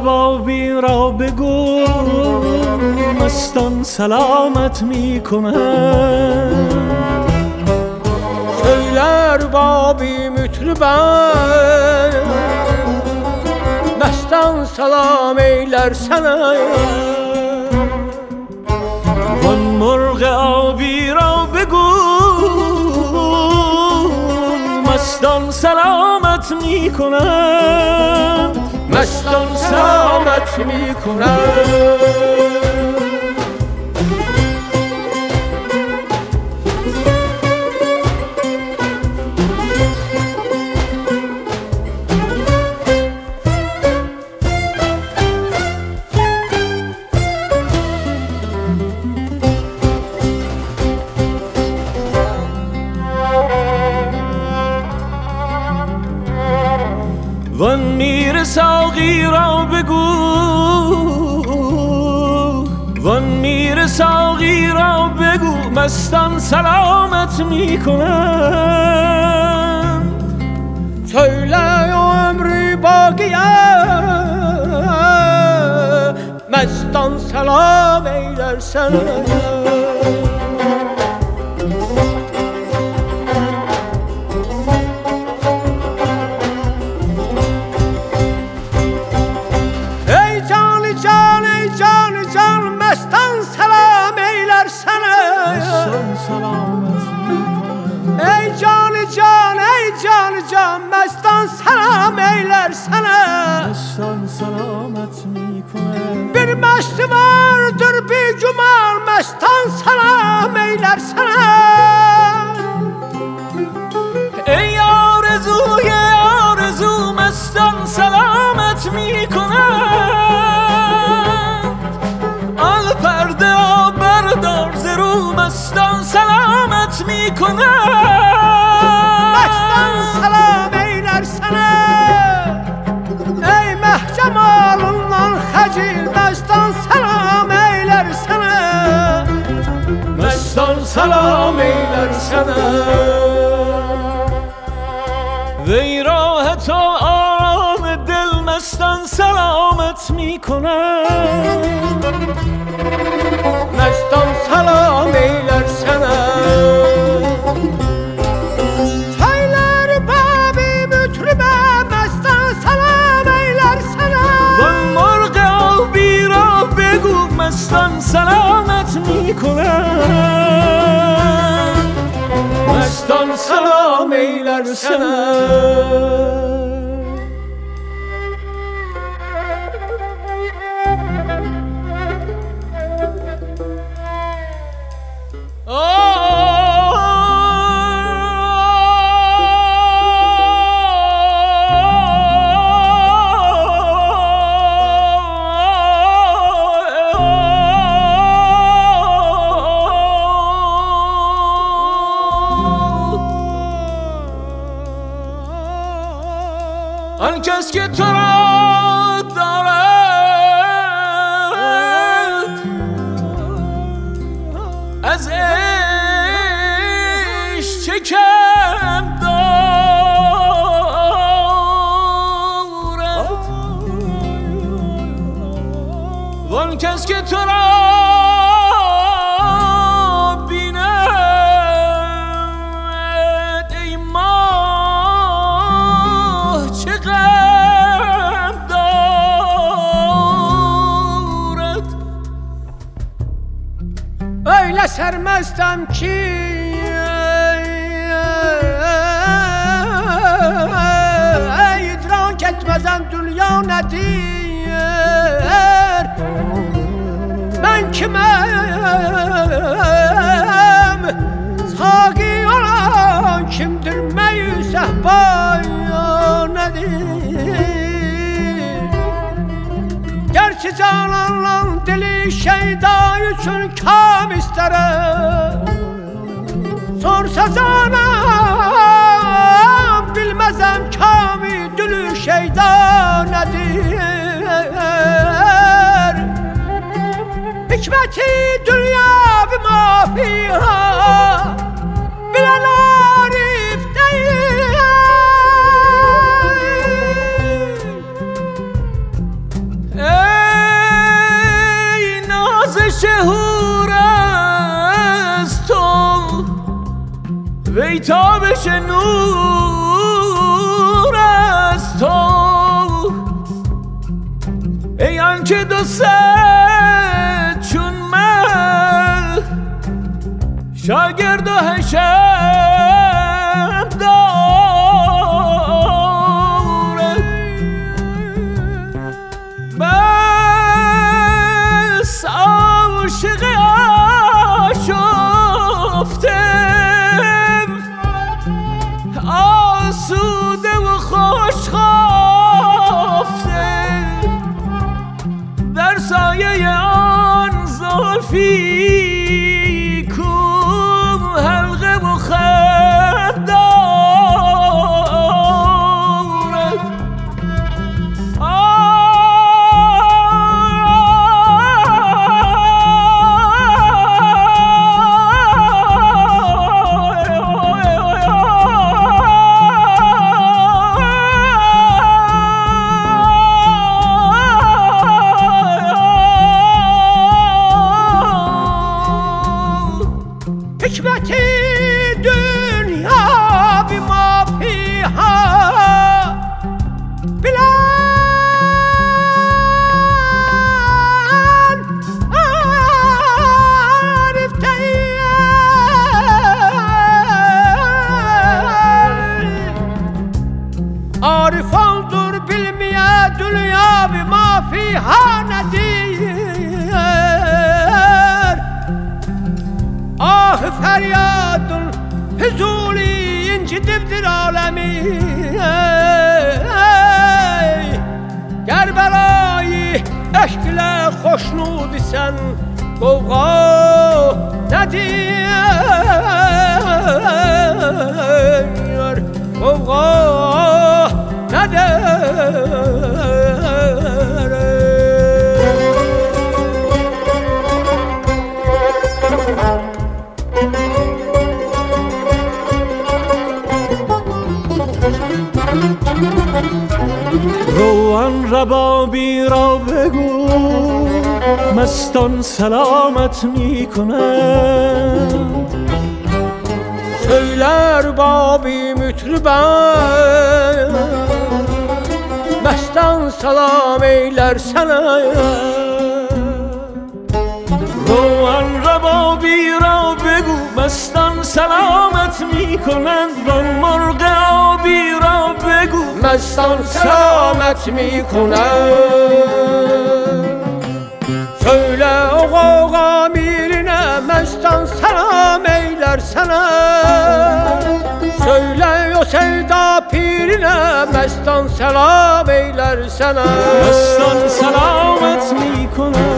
ربابی را بگو مستان سلامت میکنند. Söyler babi mütrüben Mestan salam eyler sana. وان مرغ آبی را بگو مستان سلامت میکنند. Mestan selamet میکنند. وان میر ساقی را بگو وان میر ساقی را بگو مستان سلامت میکنند. Söyle ömrü bakiye Mestan selam eyler sana. Ey canı can, ey canı can Mestan selam eyler sana. مستان سلامت میکنند. Bir meşti vardır bir cumal Mestan selam eyler sana. ای آرزوی آرزو مستان سلامت میکنند. آل پرده بردار ز رو مستان سلامت میکنند. Mestan selam eyler sana. Ey mehcemalından xəcil Mestan selam eyler sana. مستان سلام eyler sana. وی راه تا آرام دل مستان سلامت میکنند. Mestan selam eyler sana. Söyler babi mütrübe Mestan selam eyler sana. وان مرغ آبی را بگو مستان سلامت میکنند. مستان سلام eyler sana. آن کس که تو را دارد از عشق چه کم دارد. وان کس که تو را öyle sermezsem ki idrak etmezem dünya nedir. Ben kimem, saki olan kimdir, meyü sehpa nedir. Gerçi cananla dili şeyda üçün kam isterim. Sorsa canam bilmezem kami dili şeyda nedir. Hikmeti dünya bir mafiha bilen arif değil. وی تابش نور از تو، ای آنکه دو صد چون من شاگرد و حشم دارد، بس عاشق آشفتم، آسوده و خوشخفته در سایه آن زلفی کو حلقه و خد دارد. حکمت دنیا بما فیها بلند عارفانdır bilmeye dünya bima fiha nedir. Ah feryadın Füzuli incidibdir alemi, Gerbelayı eşkle hoşnud isen Qovğa nedir, qovğa nedir. روان ربابی را بگو مستان سلامت میکنند، Söyler babi mütriben mestan salam eyler sana. روان ربابی را بگو مستان سلامت میکنند، وان مرغ آبی را بگو Mestan selamet mi kunar. Söyle o Qovğa mirine mestan selam eyler sana. Söyle o sevda pirine mestan selam eyler sana. مستان سلامت میکنند.